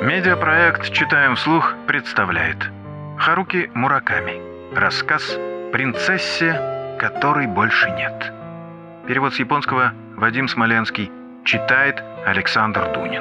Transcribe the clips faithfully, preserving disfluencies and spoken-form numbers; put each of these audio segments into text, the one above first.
Медиапроект «Читаем вслух» представляет Харуки Мураками. Рассказ «Принцессе, которой больше нет». Перевод с японского Вадим Смоленский. Читает Александр Дунин.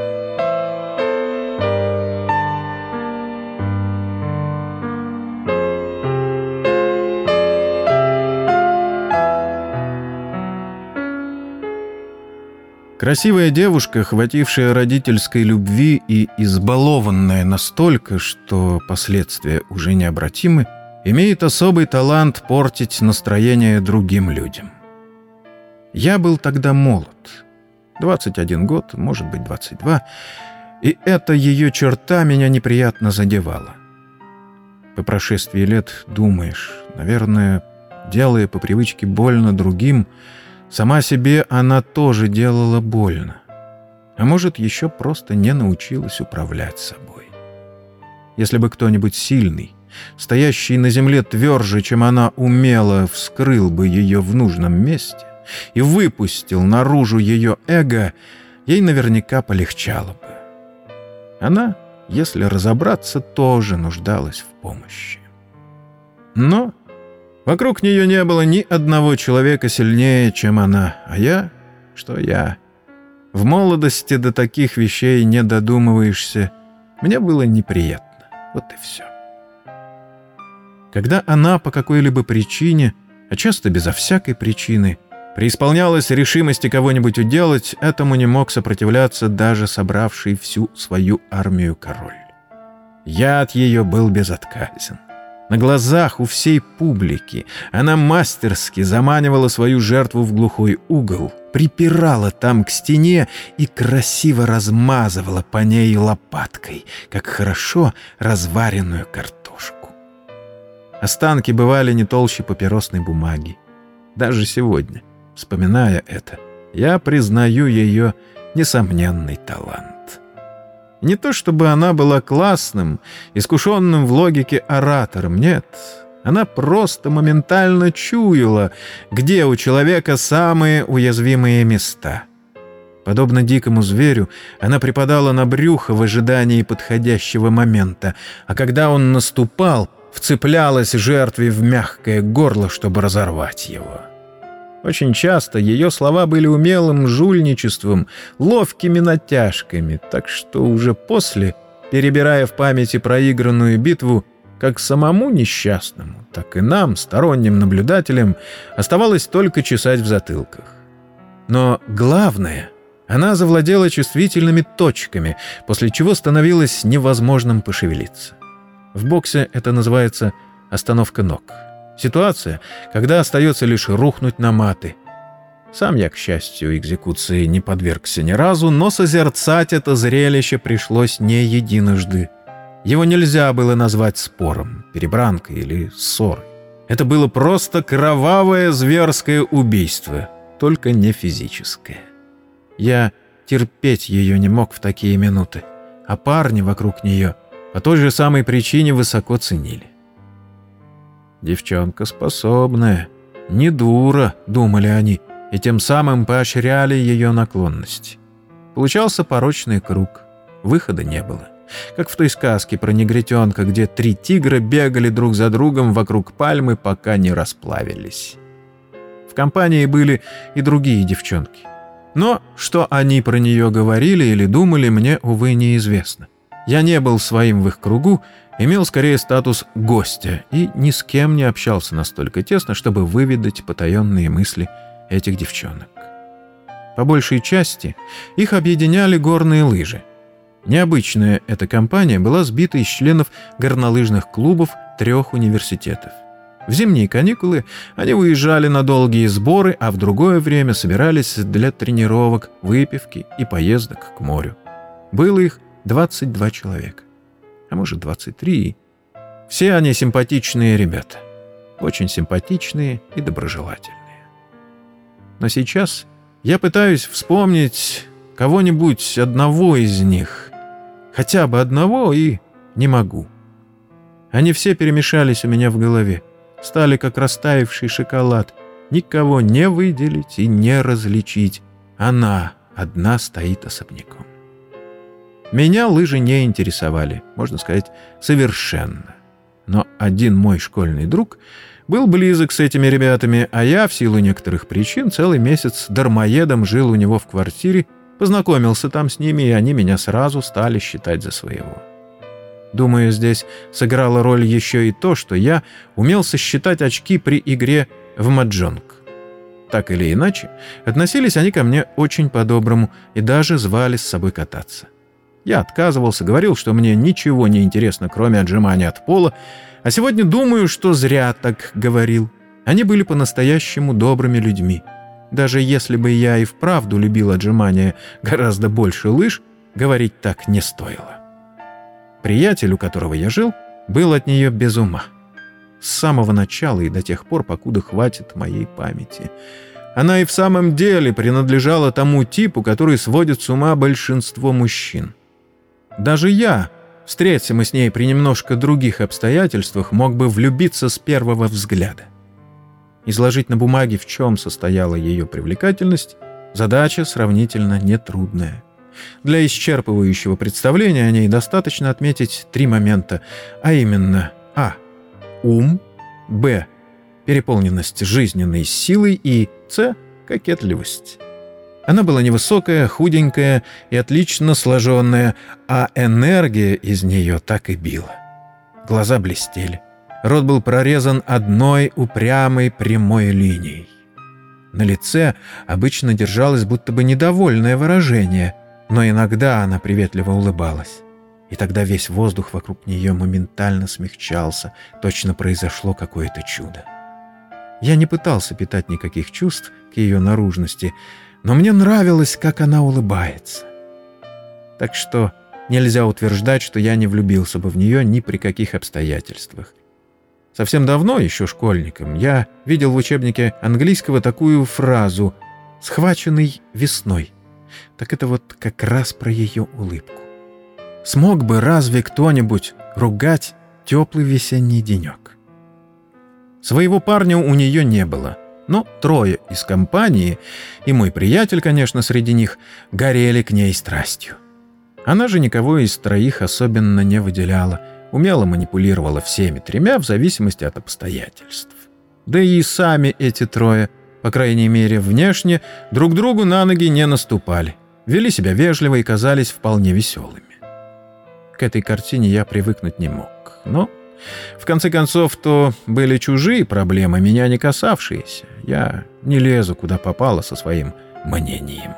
Красивая девушка, хватившая родительской любви и избалованная настолько, что последствия уже необратимы, имеет особый талант портить настроение другим людям. Я был тогда молод, двадцать один год, может быть, двадцать два, и эта ее черта меня неприятно задевала. По прошествии лет думаешь, наверное, делая по привычке больно другим, сама себе она тоже делала больно. А может, еще просто не научилась управлять собой. Если бы кто-нибудь сильный, стоящий на земле тверже, чем она умела, вскрыл бы ее в нужном месте и выпустил наружу ее эго, ей наверняка полегчало бы. Она, если разобраться, тоже нуждалась в помощи. Но вокруг нее не было ни одного человека сильнее, чем она, а я, что я. В молодости до таких вещей не додумываешься. Мне было неприятно. Вот и все. Когда она по какой-либо причине, а часто безо всякой причины, преисполнялась решимости кого-нибудь уделать, этому не мог сопротивляться даже собравший всю свою армию король. Яд ее был безотказен. На глазах у всей публики она мастерски заманивала свою жертву в глухой угол, припирала там к стене и красиво размазывала по ней лопаткой, как хорошо разваренную картошку. Останки бывали не толще папиросной бумаги. Даже сегодня, вспоминая это, я признаю ее несомненный талант. Не то чтобы она была классным, искушенным в логике оратором, нет. Она просто моментально чуяла, где у человека самые уязвимые места. Подобно дикому зверю, она припадала на брюхо в ожидании подходящего момента, а когда он наступал, вцеплялась жертве в мягкое горло, чтобы разорвать его. Очень часто ее слова были умелым жульничеством, ловкими натяжками, так что уже после, перебирая в памяти проигранную битву, как самому несчастному, так и нам, сторонним наблюдателям, оставалось только чесать в затылках. Но главное, она завладела чувствительными точками, после чего становилось невозможным пошевелиться. В боксе это называется «остановка ног». Ситуация, когда остается лишь рухнуть на маты. Сам я, к счастью, экзекуции не подвергся ни разу, но созерцать это зрелище пришлось не единожды. Его нельзя было назвать спором, перебранкой или ссорой. Это было просто кровавое зверское убийство, только не физическое. Я терпеть ее не мог в такие минуты, а парни вокруг нее по той же самой причине высоко ценили. Девчонка способная, не дура, думали они, и тем самым поощряли ее наклонность. Получался порочный круг, выхода не было. Как в той сказке про негритенка, где три тигра бегали друг за другом вокруг пальмы, пока не расплавились. В компании были и другие девчонки. Но что они про нее говорили или думали, мне, увы, неизвестно. Я не был своим в их кругу, имел скорее статус гостя и ни с кем не общался настолько тесно, чтобы выведать потаенные мысли этих девчонок. По большей части их объединяли горные лыжи. Необычная эта компания была сбита из членов горнолыжных клубов трех университетов. В зимние каникулы они уезжали на долгие сборы, а в другое время собирались для тренировок, выпивки и поездок к морю. Было их двадцать два человека. А может, двадцать три. Все они симпатичные ребята. Очень симпатичные и доброжелательные. Но сейчас я пытаюсь вспомнить кого-нибудь одного из них. Хотя бы одного, и не могу. Они все перемешались у меня в голове. Стали как растаявший шоколад. Никого не выделить и не различить. Она одна стоит особняком. Меня лыжи не интересовали, можно сказать, совершенно. Но один мой школьный друг был близок с этими ребятами, а я, в силу некоторых причин, целый месяц дармоедом жил у него в квартире, познакомился там с ними, и они меня сразу стали считать за своего. Думаю, здесь сыграла роль еще и то, что я умел сосчитать очки при игре в маджонг. Так или иначе, относились они ко мне очень по-доброму и даже звали с собой кататься. Я отказывался, говорил, что мне ничего не интересно, кроме отжимания от пола, а сегодня думаю, что зря так говорил. Они были по-настоящему добрыми людьми. Даже если бы я и вправду любил отжимания гораздо больше лыж, говорить так не стоило. Приятель, у которого я жил, был от нее без ума. С самого начала и до тех пор, покуда хватит моей памяти. Она и в самом деле принадлежала тому типу, который сводит с ума большинство мужчин. Даже я, встреться мы с ней при немножко других обстоятельствах, мог бы влюбиться с первого взгляда. Изложить на бумаге, в чем состояла ее привлекательность, задача сравнительно нетрудная. Для исчерпывающего представления о ней достаточно отметить три момента, а именно а. ум, б. переполненность жизненной силой и с. кокетливость. Она была невысокая, худенькая и отлично сложенная, а энергия из нее так и била. Глаза блестели. Рот был прорезан одной упрямой прямой линией. На лице обычно держалось будто бы недовольное выражение, но иногда она приветливо улыбалась. И тогда весь воздух вокруг нее моментально смягчался, точно произошло какое-то чудо. Я не пытался питать никаких чувств к ее наружности, но мне нравилось, как она улыбается. Так что нельзя утверждать, что я не влюбился бы в нее ни при каких обстоятельствах. Совсем давно, еще школьником, я видел в учебнике английского такую фразу «схваченный весной». Так это вот как раз про ее улыбку. Смог бы разве кто-нибудь ругать теплый весенний денек? Своего парня у нее не было, но трое из компании, и мой приятель, конечно, среди них, горели к ней страстью. Она же никого из троих особенно не выделяла, умело манипулировала всеми тремя в зависимости от обстоятельств. Да и сами эти трое, по крайней мере внешне, друг другу на ноги не наступали, вели себя вежливо и казались вполне веселыми. К этой картине я привыкнуть не мог, но, в конце концов, то были чужие проблемы, меня не касавшиеся. Я не лезу, куда попало, со своим мнением.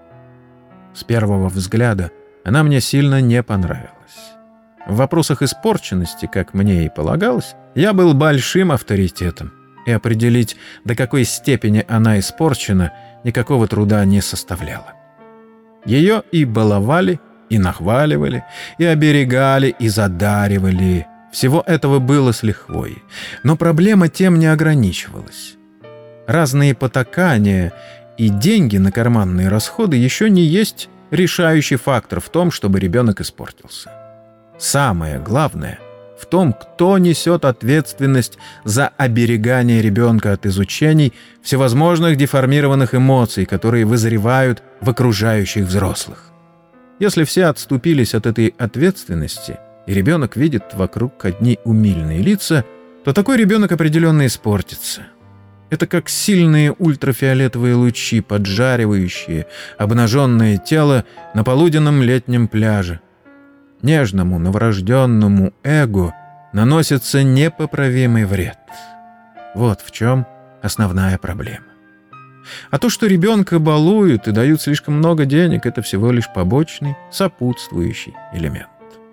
С первого взгляда она мне сильно не понравилась. В вопросах испорченности, как мне и полагалось, я был большим авторитетом, и определить, до какой степени она испорчена, никакого труда не составляло. Ее и баловали, и нахваливали, и оберегали, и задаривали. Всего этого было с лихвой. Но проблема тем не ограничивалась. Разные потакания и деньги на карманные расходы еще не есть решающий фактор в том, чтобы ребенок испортился. Самое главное в том, кто несет ответственность за оберегание ребенка от изучений всевозможных деформированных эмоций, которые вызревают в окружающих взрослых. Если все отступились от этой ответственности, и ребенок видит вокруг одни умильные лица, то такой ребенок определенно испортится. Это как сильные ультрафиолетовые лучи, поджаривающие обнаженное тело на полуденном летнем пляже. Нежному новорожденному эго наносится непоправимый вред. Вот в чем основная проблема. А то, что ребенка балуют и дают слишком много денег, это всего лишь побочный, сопутствующий элемент.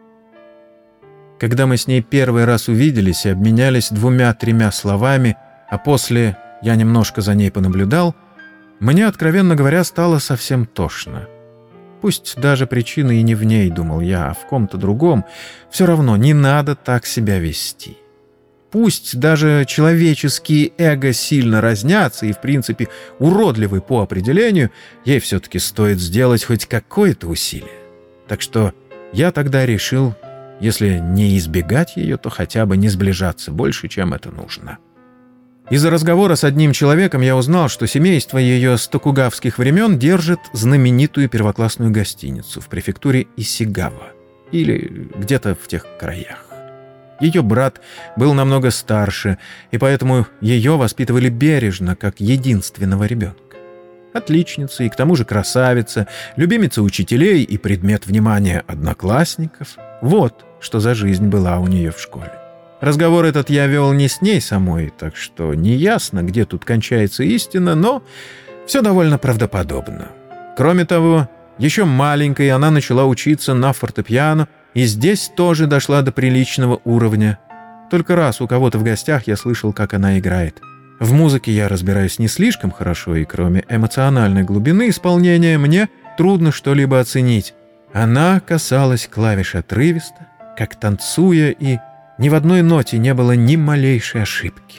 Когда мы с ней первый раз увиделись и обменялись двумя-тремя словами, а после я немножко за ней понаблюдал, мне, откровенно говоря, стало совсем тошно. Пусть даже причина и не в ней, думал я, а в ком-то другом, все равно не надо так себя вести. Пусть даже человеческие эго сильно разнятся и, в принципе, уродливы по определению, ей все-таки стоит сделать хоть какое-то усилие. Так что я тогда решил, если не избегать ее, то хотя бы не сближаться больше, чем это нужно. Из-за разговора с одним человеком я узнал, что семейство ее с токугавских времен держит знаменитую первоклассную гостиницу в префектуре Исигава, или где-то в тех краях. Ее брат был намного старше, и поэтому ее воспитывали бережно, как единственного ребенка. Отличница и к тому же красавица, любимица учителей и предмет внимания одноклассников. Вот что за жизнь была у нее в школе. Разговор этот я вел не с ней самой, так что неясно, где тут кончается истина, но все довольно правдоподобно. Кроме того, еще маленькой она начала учиться на фортепиано, и здесь тоже дошла до приличного уровня. Только раз у кого-то в гостях я слышал, как она играет. В музыке я разбираюсь не слишком хорошо, и кроме эмоциональной глубины исполнения мне трудно что-либо оценить. Она касалась клавиш отрывисто, как танцуя, и ни в одной ноте не было ни малейшей ошибки.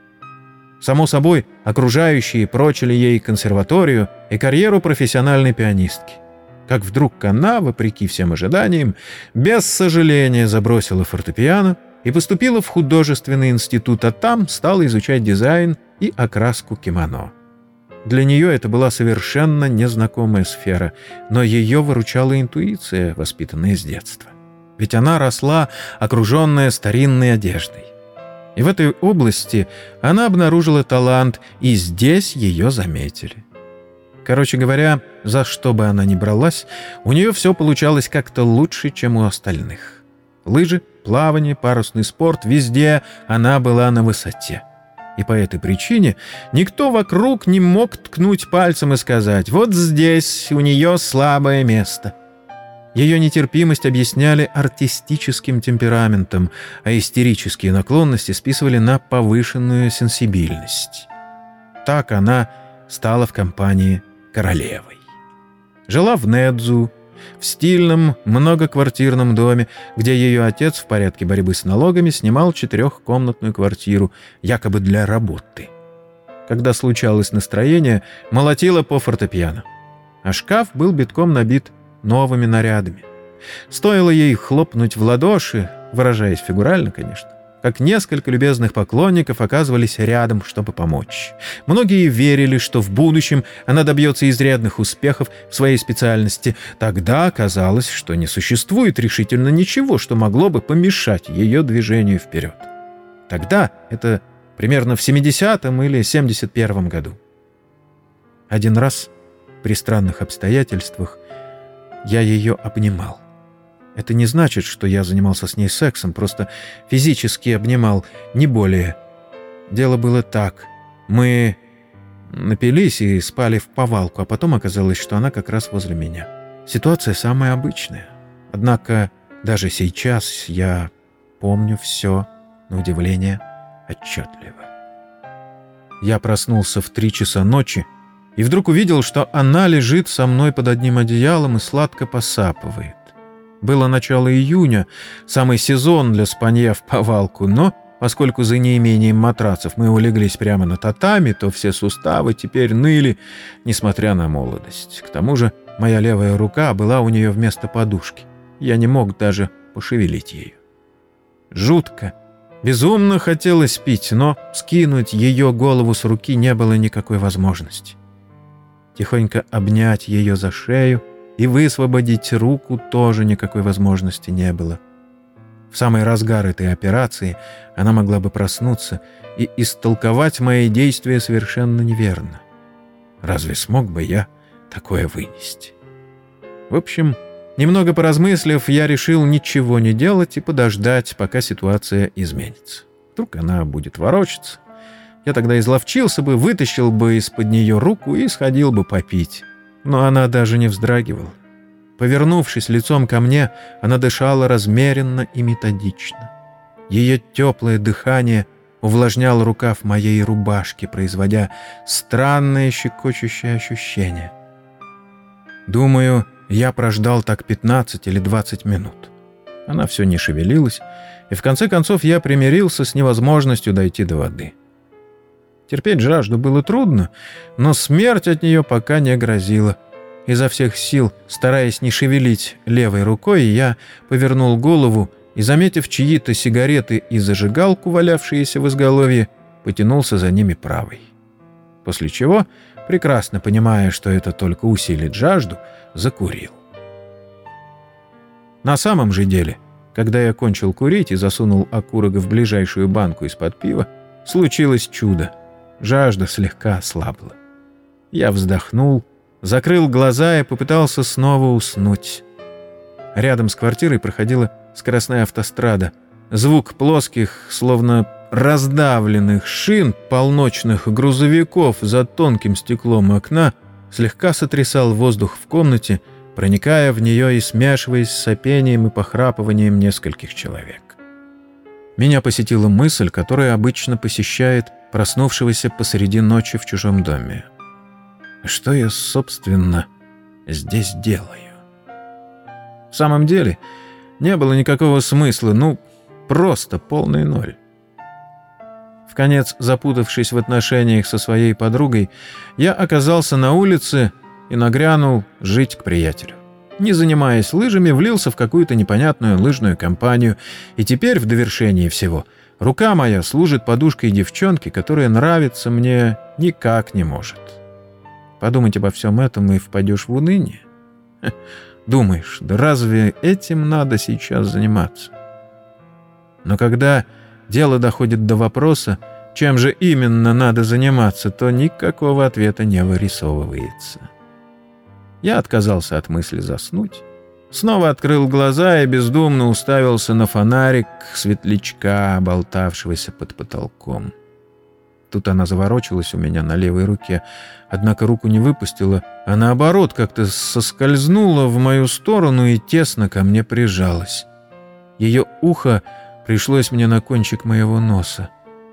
Само собой, окружающие прочили ей консерваторию и карьеру профессиональной пианистки. Как вдруг она, вопреки всем ожиданиям, без сожаления забросила фортепиано и поступила в художественный институт, а там стала изучать дизайн и окраску кимоно. Для нее это была совершенно незнакомая сфера, но ее выручала интуиция, воспитанная с детства. Ведь она росла, окруженная старинной одеждой. И в этой области она обнаружила талант, и здесь ее заметили. Короче говоря, за что бы она ни бралась, у нее все получалось как-то лучше, чем у остальных. Лыжи, плавание, парусный спорт — везде она была на высоте. И по этой причине никто вокруг не мог ткнуть пальцем и сказать: «Вот здесь у нее слабое место». Ее нетерпимость объясняли артистическим темпераментом, а истерические наклонности списывали на повышенную сенсибильность. Так она стала в компании королевой. Жила в Недзу, в стильном многоквартирном доме, где ее отец в порядке борьбы с налогами снимал четырехкомнатную квартиру, якобы для работы. Когда случалось настроение, молотила по фортепиано. А шкаф был битком набит новыми нарядами. Стоило ей хлопнуть в ладоши, выражаясь фигурально, конечно, как несколько любезных поклонников оказывались рядом, чтобы помочь. Многие верили, что в будущем она добьется изрядных успехов в своей специальности. Тогда казалось, что не существует решительно ничего, что могло бы помешать ее движению вперед. Тогда, это примерно в семидесятом или семьдесят первом году. Один раз, при странных обстоятельствах, я ее обнимал. Это не значит, что я занимался с ней сексом, просто физически обнимал, не более. Дело было так. Мы напились и спали в повалку, а потом оказалось, что она как раз возле меня. Ситуация самая обычная. Однако даже сейчас я помню все, на удивление, отчетливо. Я проснулся в три часа ночи и вдруг увидел, что она лежит со мной под одним одеялом и сладко посапывает. Было начало июня, самый сезон для спанья в повалку, но поскольку за неимением матрацев мы улеглись прямо на татами, то все суставы теперь ныли, несмотря на молодость. К тому же моя левая рука была у нее вместо подушки. Я не мог даже пошевелить ею. Жутко, безумно хотелось пить, но скинуть ее голову с руки не было никакой возможности. Тихонько обнять ее за шею и высвободить руку тоже никакой возможности не было. В самый разгар этой операции она могла бы проснуться и истолковать мои действия совершенно неверно. Разве смог бы я такое вынести? В общем, немного поразмыслив, я решил ничего не делать и подождать, пока ситуация изменится. Вдруг она будет ворочаться. Я тогда изловчился бы, вытащил бы из-под нее руку и сходил бы попить. Но она даже не вздрагивала. Повернувшись лицом ко мне, она дышала размеренно и методично. Ее теплое дыхание увлажняло рукав моей рубашки, производя странное щекочущее ощущение. Думаю, я прождал так пятнадцать или двадцать минут. Она все не шевелилась, и в конце концов я примирился с невозможностью дойти до воды. Терпеть жажду было трудно, но смерть от нее пока не грозила. Изо всех сил, стараясь не шевелить левой рукой, я повернул голову и, заметив чьи-то сигареты и зажигалку, валявшиеся в изголовье, потянулся за ними правой. После чего, прекрасно понимая, что это только усилит жажду, закурил. На самом же деле, когда я кончил курить и засунул окурок в ближайшую банку из-под пива, случилось чудо. Жажда слегка ослабла. Я вздохнул, закрыл глаза и попытался снова уснуть. Рядом с квартирой проходила скоростная автострада. Звук плоских, словно раздавленных шин полночных грузовиков за тонким стеклом окна слегка сотрясал воздух в комнате, проникая в нее и смешиваясь с сопением и похрапыванием нескольких человек. Меня посетила мысль, которая обычно посещает проснувшегося посреди ночи в чужом доме. Что я, собственно, здесь делаю? В самом деле, не было никакого смысла, ну, просто полный ноль. Вконец запутавшись в отношениях со своей подругой, я оказался на улице и нагрянул жить к приятелю. Не занимаясь лыжами, влился в какую-то непонятную лыжную компанию, и теперь, в довершении всего, рука моя служит подушкой девчонки, которая нравиться мне никак не может. Подумать обо всем этом и впадешь в уныние? Ха, думаешь, да разве этим надо сейчас заниматься? Но когда дело доходит до вопроса, чем же именно надо заниматься, то никакого ответа не вырисовывается. Я отказался от мысли заснуть, снова открыл глаза и бездумно уставился на фонарик светлячка, болтавшегося под потолком. Тут она заворочилась у меня на левой руке, однако руку не выпустила, а наоборот как-то соскользнула в мою сторону и тесно ко мне прижалась. Ее ухо пришлось мне на кончик моего носа.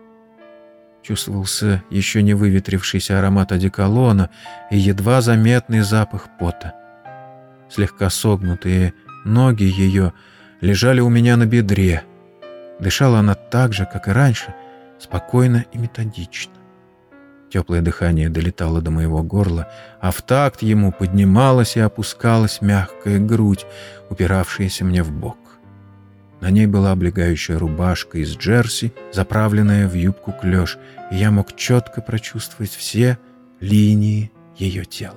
Чувствовался еще не выветрившийся аромат одеколона и едва заметный запах пота. Слегка согнутые ноги ее лежали у меня на бедре. Дышала она так же, как и раньше, спокойно и методично. Теплое дыхание долетало до моего горла, а в такт ему поднималась и опускалась мягкая грудь, упиравшаяся мне в бок. На ней была облегающая рубашка из джерси, заправленная в юбку-клеш, и я мог четко прочувствовать все линии ее тела.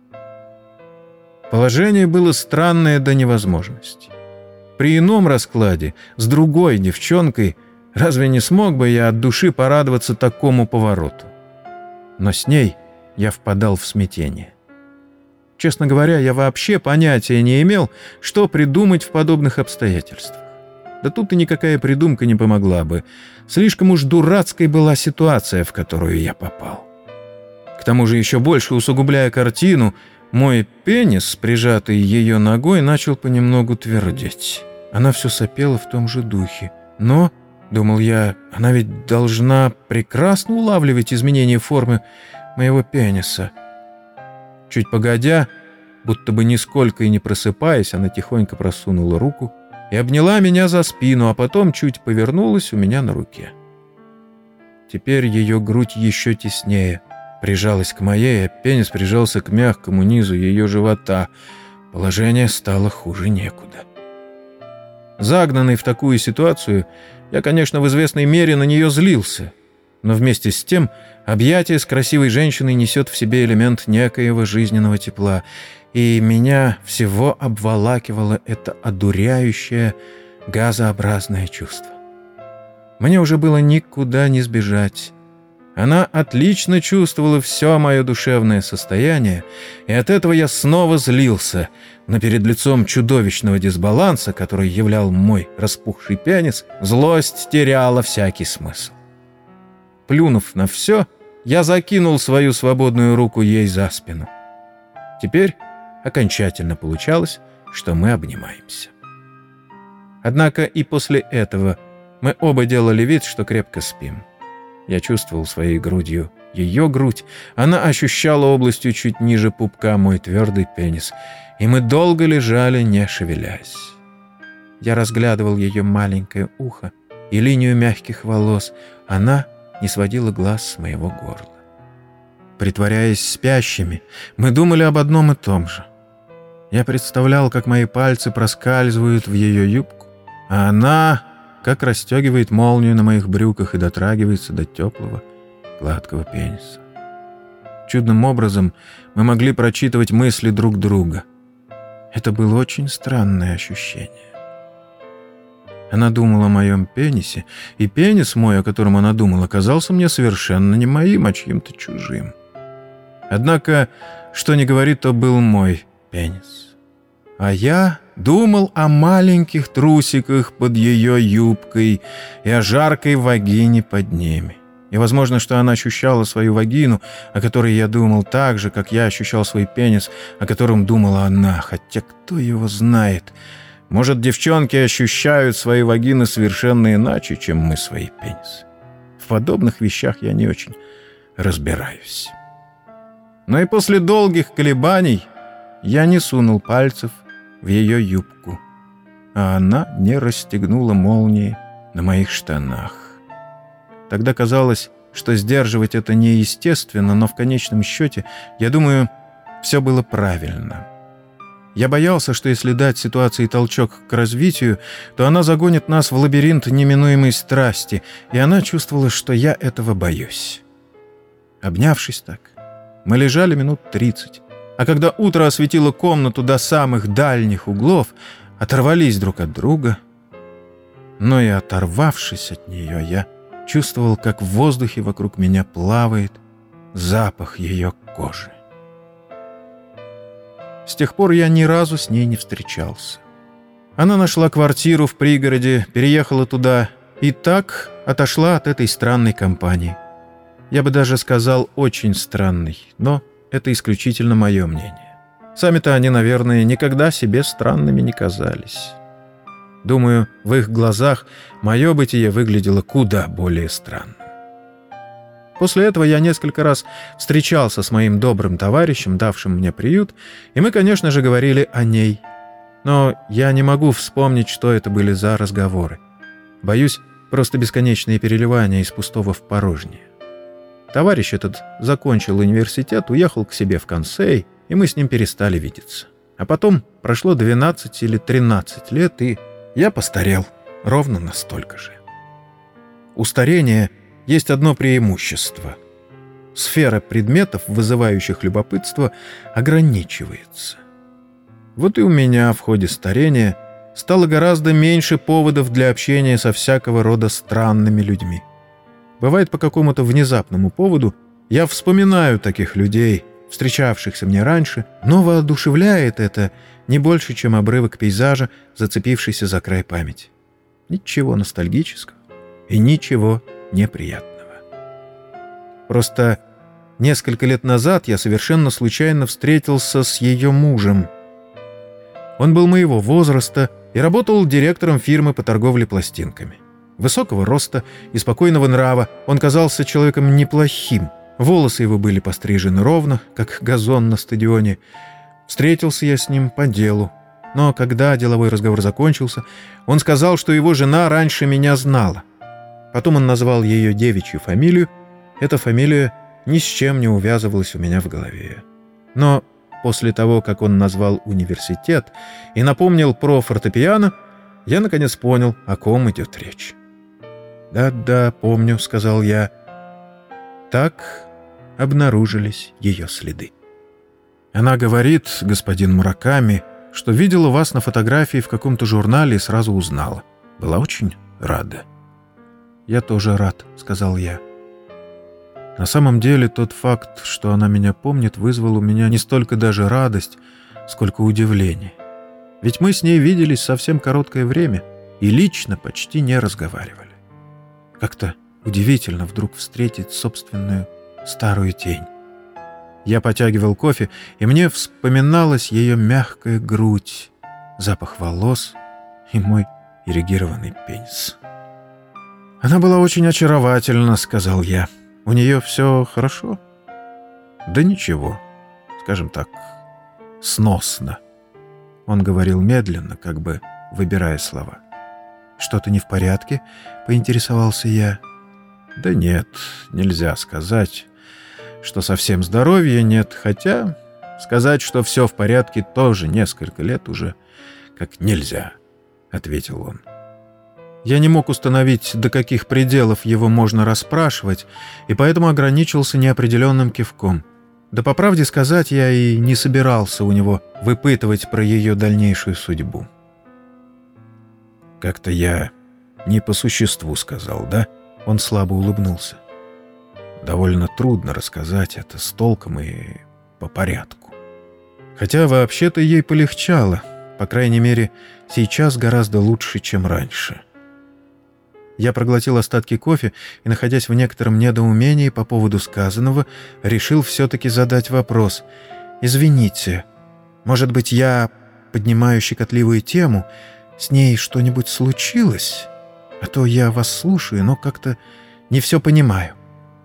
Положение было странное до невозможности. При ином раскладе, с другой девчонкой, разве не смог бы я от души порадоваться такому повороту? Но с ней я впадал в смятение. Честно говоря, я вообще понятия не имел, что придумать в подобных обстоятельствах. Да тут и никакая придумка не помогла бы. Слишком уж дурацкой была ситуация, в которую я попал. К тому же, еще больше усугубляя картину, мой пенис, прижатый ее ногой, начал понемногу твердеть. Она все сопела в том же духе. Но, думал я, она ведь должна прекрасно улавливать изменения формы моего пениса. Чуть погодя, будто бы нисколько и не просыпаясь, она тихонько просунула руку и обняла меня за спину, а потом чуть повернулась у меня на руке. Теперь ее грудь еще теснее прижалась к моей, а пенис прижался к мягкому низу ее живота. Положение стало хуже некуда. Загнанный в такую ситуацию, я, конечно, в известной мере на нее злился, но вместе с тем объятие с красивой женщиной несет в себе элемент некоего жизненного тепла, и меня всего обволакивало это одуряющее, газообразное чувство. Мне уже было никуда не сбежать. Она отлично чувствовала все мое душевное состояние, и от этого я снова злился, но перед лицом чудовищного дисбаланса, который являл мой распухший пенис, злость теряла всякий смысл. Плюнув на все, я закинул свою свободную руку ей за спину. Теперь окончательно получалось, что мы обнимаемся. Однако и после этого мы оба делали вид, что крепко спим. Я чувствовал своей грудью ее грудь, она ощущала областью чуть ниже пупка мой твердый пенис, и мы долго лежали, не шевелясь. Я разглядывал ее маленькое ухо и линию мягких волос, она не сводила глаз с моего горла. Притворяясь спящими, мы думали об одном и том же. Я представлял, как мои пальцы проскальзывают в ее юбку, а она как расстегивает молнию на моих брюках и дотрагивается до теплого, гладкого пениса. Чудным образом мы могли прочитывать мысли друг друга. Это было очень странное ощущение. Она думала о моем пенисе, и пенис мой, о котором она думала, оказался мне совершенно не моим, а чьим-то чужим. Однако, что ни говори, то был мой пенис. А я думал о маленьких трусиках под ее юбкой и о жаркой вагине под ними. И возможно, что она ощущала свою вагину, о которой я думал так же, как я ощущал свой пенис, о котором думала она, хотя кто его знает. Может, девчонки ощущают свои вагины совершенно иначе, чем мы свои пенисы. В подобных вещах я не очень разбираюсь. Но и после долгих колебаний я не сунул пальцев в ее юбку, а она не расстегнула молнии на моих штанах. Тогда казалось, что сдерживать это неестественно, но в конечном счете, я думаю, все было правильно. Я боялся, что если дать ситуации толчок к развитию, то она загонит нас в лабиринт неминуемой страсти, и она чувствовала, что я этого боюсь. Обнявшись так, мы лежали минут тридцать, а когда утро осветило комнату до самых дальних углов, оторвались друг от друга. Но и оторвавшись от нее, я чувствовал, как в воздухе вокруг меня плавает запах ее кожи. С тех пор я ни разу с ней не встречался. Она нашла квартиру в пригороде, переехала туда и так отошла от этой странной компании. Я бы даже сказал, очень странной, но это исключительно мое мнение. Сами-то они, наверное, никогда себе странными не казались. Думаю, в их глазах мое бытие выглядело куда более странным. После этого я несколько раз встречался с моим добрым товарищем, давшим мне приют, и мы, конечно же, говорили о ней. Но я не могу вспомнить, что это были за разговоры. Боюсь, просто бесконечные переливания из пустого в порожнее. Товарищ этот закончил университет, уехал к себе в Консей, и мы с ним перестали видеться. А потом прошло двенадцать или тринадцать лет, и я постарел ровно настолько же. У старения есть одно преимущество. Сфера предметов, вызывающих любопытство, ограничивается. Вот и у меня в ходе старения стало гораздо меньше поводов для общения со всякого рода странными людьми. Бывает, по какому-то внезапному поводу я вспоминаю таких людей, встречавшихся мне раньше, но воодушевляет это не больше, чем обрывок пейзажа, зацепившийся за край памяти. Ничего ностальгического и ничего неприятного. Просто несколько лет назад я совершенно случайно встретился с ее мужем. Он был моего возраста и работал директором фирмы по торговле пластинками. Высокого роста и спокойного нрава, он казался человеком неплохим. Волосы его были пострижены ровно, как газон на стадионе. Встретился я с ним по делу. Но когда деловой разговор закончился, он сказал, что его жена раньше меня знала. Потом он назвал ее девичью фамилию. Эта фамилия ни с чем не увязывалась у меня в голове. Но после того, как он назвал университет и напомнил про фортепиано, я наконец понял, о ком идет речь. «Да-да, помню», — сказал я. Так обнаружились ее следы. Она говорит, господин Мураками, что видела вас на фотографии в каком-то журнале и сразу узнала. Была очень рада. «Я тоже рад», — сказал я. На самом деле тот факт, что она меня помнит, вызвал у меня не столько даже радость, сколько удивление. Ведь мы с ней виделись совсем короткое время и лично почти не разговаривали. Как-то удивительно вдруг встретить собственную старую тень. Я потягивал кофе, и мне вспоминалась ее мягкая грудь, запах волос и мой эрегированный пенис. «Она была очень очаровательна», — сказал я. «У нее все хорошо?» «Да ничего, скажем так, сносно». Он говорил медленно, как бы выбирая слова. «Что-то не в порядке?» — поинтересовался я. «Да нет, нельзя сказать, что совсем здоровья нет, хотя сказать, что все в порядке, тоже несколько лет уже как нельзя», — ответил он. Я не мог установить, до каких пределов его можно расспрашивать, и поэтому ограничился неопределенным кивком. Да по правде сказать, я и не собирался у него выпытывать про ее дальнейшую судьбу. «Как-то я не по существу сказал, да?» Он слабо улыбнулся. «Довольно трудно рассказать это с толком и по порядку». Хотя вообще-то ей полегчало, по крайней мере, сейчас гораздо лучше, чем раньше. Я проглотил остатки кофе и, находясь в некотором недоумении по поводу сказанного, решил все-таки задать вопрос. «Извините, может быть, я поднимаю щекотливую тему? С ней что-нибудь случилось? А то я вас слушаю, но как-то не все понимаю».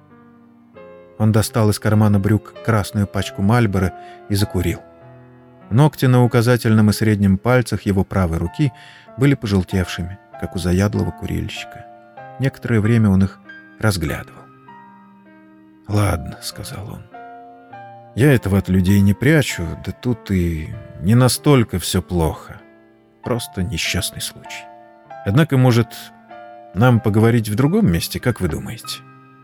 Он достал из кармана брюк красную пачку Мальборо и закурил. Ногти на указательном и среднем пальцах его правой руки были пожелтевшими, как у заядлого курильщика. Некоторое время он их разглядывал. «Ладно», — сказал он. «Я этого от людей не прячу, да тут и не настолько все плохо. Просто несчастный случай. Однако, может, нам поговорить в другом месте, как вы думаете?»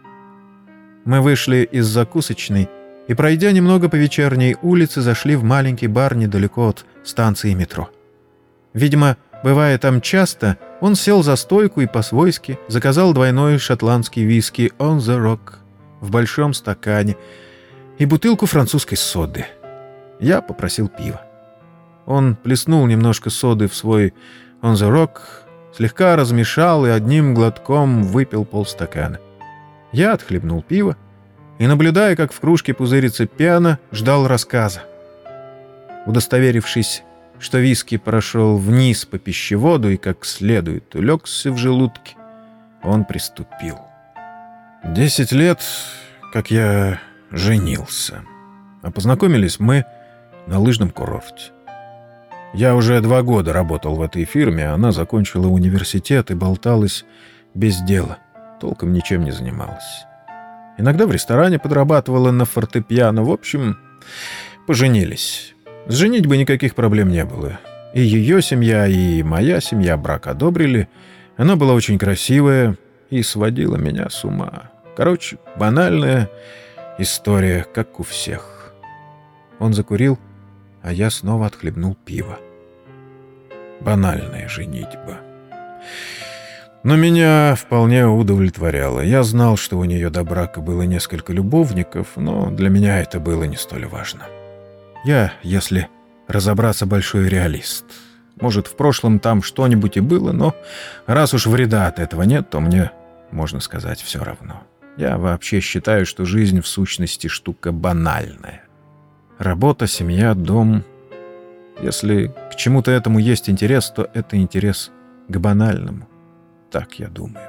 Мы вышли из закусочной и, пройдя немного по вечерней улице, зашли в маленький бар недалеко от станции метро. Видимо, бывая там часто, он сел за стойку и по-свойски заказал двойной шотландский виски «On the Rock» в большом стакане и бутылку французской соды. Я попросил пива. Он плеснул немножко соды в свой «On the Rock», слегка размешал и одним глотком выпил полстакана. Я отхлебнул пиво и, наблюдая, как в кружке пузырится пена, ждал рассказа. Удостоверившись, что виски прошел вниз по пищеводу и как следует улегся в желудке, он приступил. «Десять лет, как я женился, а познакомились мы на лыжном курорте. Я уже два года работал в этой фирме, она закончила университет и болталась без дела, толком ничем не занималась. Иногда в ресторане подрабатывала на фортепиано. В общем, поженились. С женитьбой никаких проблем не было. И ее семья, и моя семья брак одобрили. Она была очень красивая и сводила меня с ума. Короче, банальная история, как у всех». Он закурил, а я снова отхлебнул пиво. Банальная женитьба. Но меня вполне удовлетворяло. Я знал, что у нее до брака было несколько любовников, но для меня это было не столь важно. Я, если разобраться, большой реалист. Может, в прошлом там что-нибудь и было, но раз уж вреда от этого нет, то мне, можно сказать, все равно. Я вообще считаю, что жизнь в сущности штука банальная. Работа, семья, дом. Если к чему-то этому есть интерес, то это интерес к банальному. Так я думаю.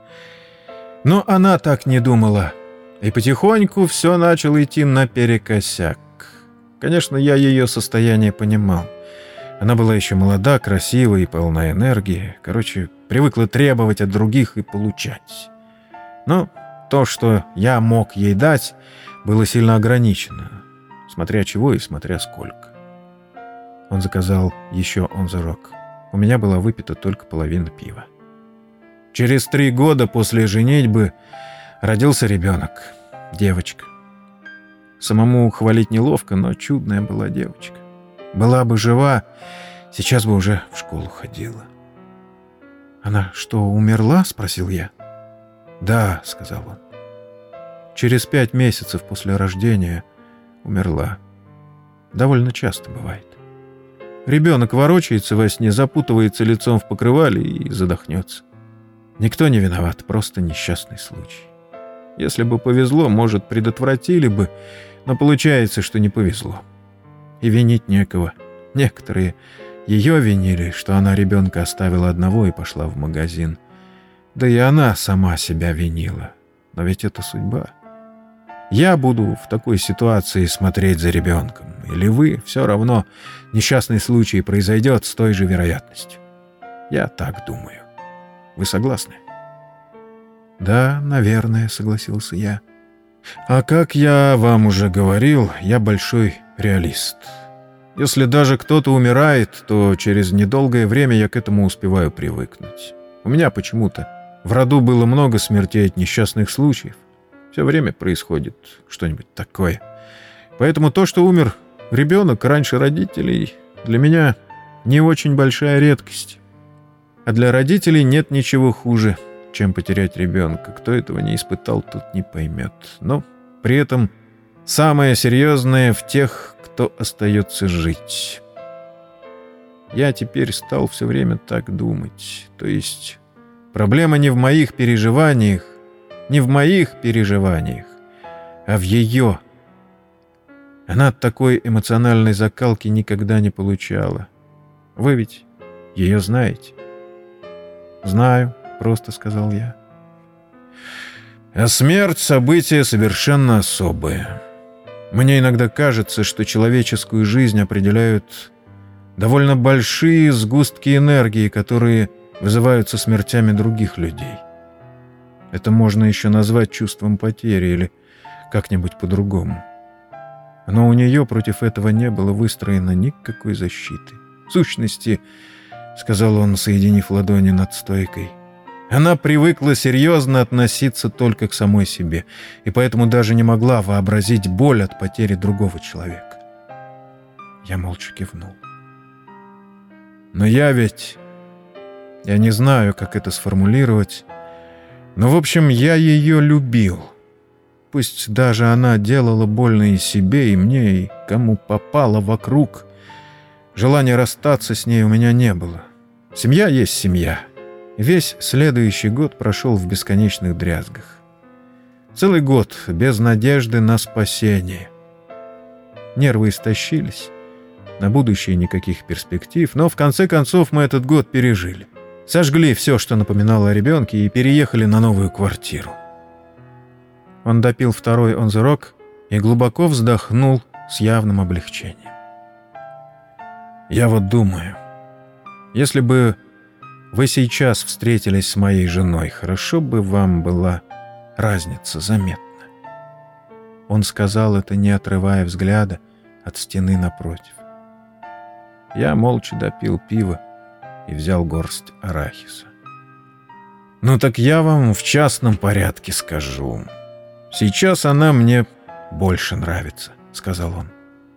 Но она так не думала. И потихоньку все начало идти наперекосяк. Конечно, я ее состояние понимал. Она была еще молода, красива и полна энергии. Короче, привыкла требовать от других и получать. Но то, что я мог ей дать, было сильно ограничено. Смотря чего и смотря сколько. Он заказал еще «On the Rock». У меня была выпита только половина пива. Через три года после женитьбы родился ребенок. Девочка. Самому хвалить неловко, но чудная была девочка. Была бы жива, сейчас бы уже в школу ходила. «Она что, умерла?» — спросил я. «Да», — сказал он. «Через пять месяцев после рождения умерла. Довольно часто бывает. Ребенок ворочается во сне, запутывается лицом в покрывале и задохнется. Никто не виноват, просто несчастный случай. Если бы повезло, может, предотвратили бы, но получается, что не повезло. И винить некого. Некоторые ее винили, что она ребенка оставила одного и пошла в магазин. Да и она сама себя винила. Но ведь это судьба. Я буду в такой ситуации смотреть за ребенком. Или вы, все равно, несчастный случай произойдет с той же вероятностью. Я так думаю. Вы согласны?» «Да, наверное», — согласился я. «А как я вам уже говорил, я большой реалист. Если даже кто-то умирает, то через недолгое время я к этому успеваю привыкнуть. У меня почему-то в роду было много смертей от несчастных случаев. Все время происходит что-нибудь такое. Поэтому то, что умер ребенок раньше родителей, для меня не очень большая редкость. А для родителей нет ничего хуже, чем потерять ребенка. Кто этого не испытал, тот не поймет. Но при этом самое серьезное в тех, кто остается жить. Я теперь стал все время так думать. То есть проблема не в моих переживаниях, не в моих переживаниях, а в ее. Она такой эмоциональной закалки никогда не получала. Вы ведь ее знаете? «Знаю», — просто сказал я. А смерть — событие совершенно особое. Мне иногда кажется, что человеческую жизнь определяют довольно большие сгустки энергии, которые вызываются смертями других людей. Это можно еще назвать чувством потери или как-нибудь по-другому. Но у нее против этого не было выстроено никакой защиты. В сущности, — сказал он, соединив ладони над стойкой, — она привыкла серьезно относиться только к самой себе, и поэтому даже не могла вообразить боль от потери другого человека. Я молча кивнул. Но я ведь... Я не знаю, как это сформулировать, но, в общем, я ее любил. Пусть даже она делала больно и себе, и мне, и кому попало вокруг. Желания расстаться с ней у меня не было. Семья есть семья. Весь следующий год прошел в бесконечных дрязгах. Целый год без надежды на спасение. Нервы истощились. На будущее никаких перспектив, но в конце концов мы этот год пережили. Сожгли все, что напоминало о ребенке, и переехали на новую квартиру. Он допил второй «On the Rock» и глубоко вздохнул с явным облегчением. «Я вот думаю, если бы вы сейчас встретились с моей женой, хорошо бы вам была разница заметна». Он сказал это, не отрывая взгляда от стены напротив. Я молча допил пиво и взял горсть арахиса. «Ну так я вам в частном порядке скажу. Сейчас она мне больше нравится», — сказал он.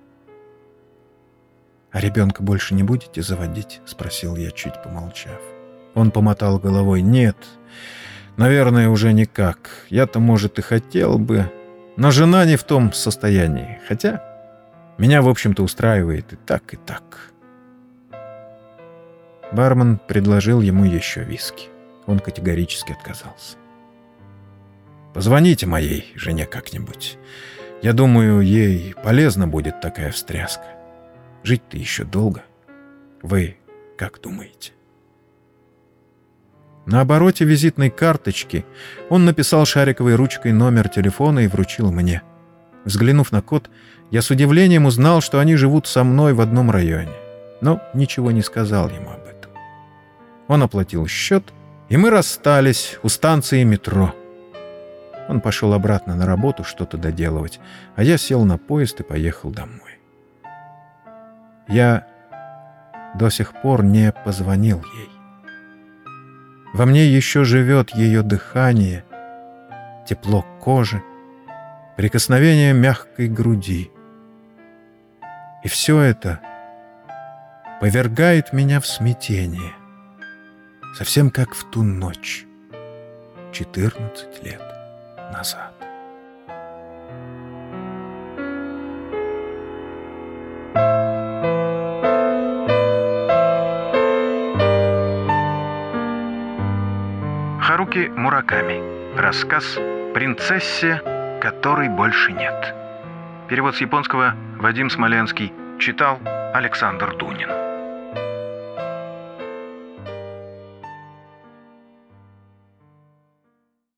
«А ребенка больше не будете заводить?» — спросил я, чуть помолчав. Он помотал головой. «Нет, наверное, уже никак. Я-то, может, и хотел бы, но жена не в том состоянии. Хотя меня, в общем-то, устраивает и так, и так». Бармен предложил ему еще виски. Он категорически отказался. «Позвоните моей жене как-нибудь. Я думаю, ей полезна будет такая встряска. Жить-то еще долго. Вы как думаете?» На обороте визитной карточки он написал шариковой ручкой номер телефона и вручил мне. Взглянув на код, я с удивлением узнал, что они живут со мной в одном районе, но ничего не сказал ему об этом. Он оплатил счет, и мы расстались у станции метро. Он пошел обратно на работу что-то доделывать, а я сел на поезд и поехал домой. Я до сих пор не позвонил ей. Во мне еще живет ее дыхание, тепло кожи, прикосновение мягкой груди. И все это повергает меня в смятение, совсем как в ту ночь, четырнадцать лет назад. Харуки Мураками. Рассказ «Принцессе, которой больше нет». Перевод с японского Вадим Смоленский. Читал Александр Дунин.